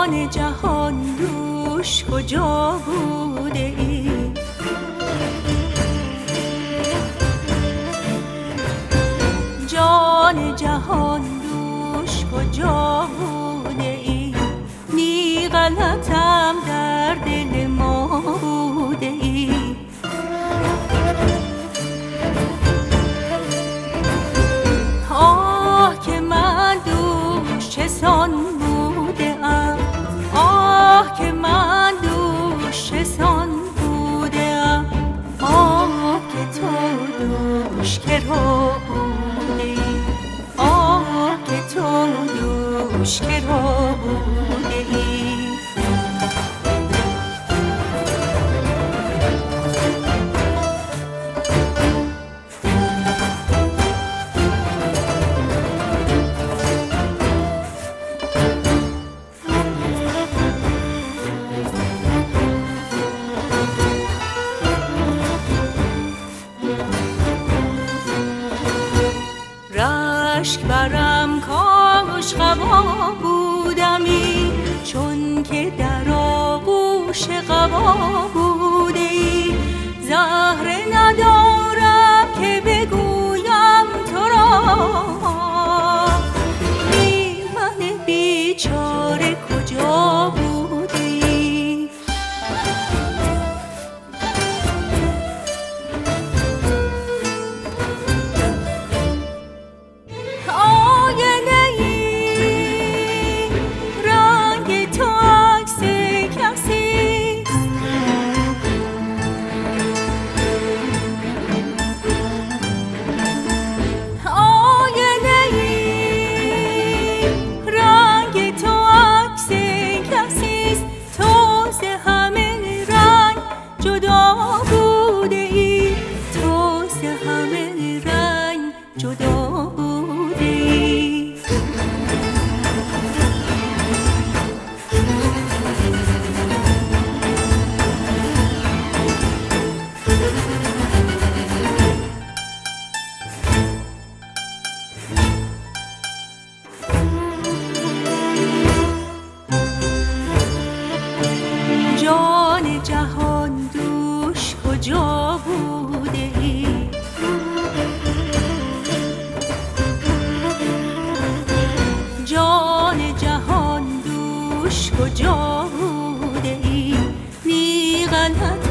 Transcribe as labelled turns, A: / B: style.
A: جان جهان دوش کجا بوده ای؟ جان جهان دوش کجا بوده ای؟ نی غلطم در دل ما بوده ای؟ آه که من دوش چسان بوده ام، آه که من دوش چسان بوده ام، آه که تو دوش که رو بوده ای، آه که تو دوش که رو بوده ای. رشک برم کاش قبا بودمی، چون که در آغوش قبا بوده ای. زهره ندارم که بگویم تو را، ای من بیچاره کجا بوده ای؟ جان جهان دوش کجا بوده ای؟ جان جهان دوش کجا بوده ای؟ نی غلط